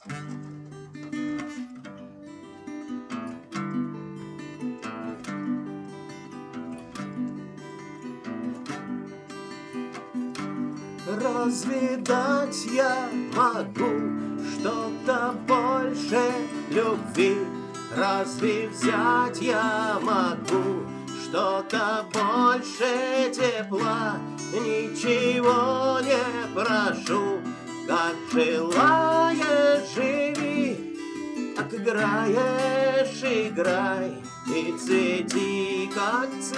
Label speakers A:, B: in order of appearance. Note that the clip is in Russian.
A: Разве дать я могу что-то больше любви? Разве взять я могу что-то больше тепла? Ничего не прошу, как желаешь живи, как играешь играй, и цвети, как цветы.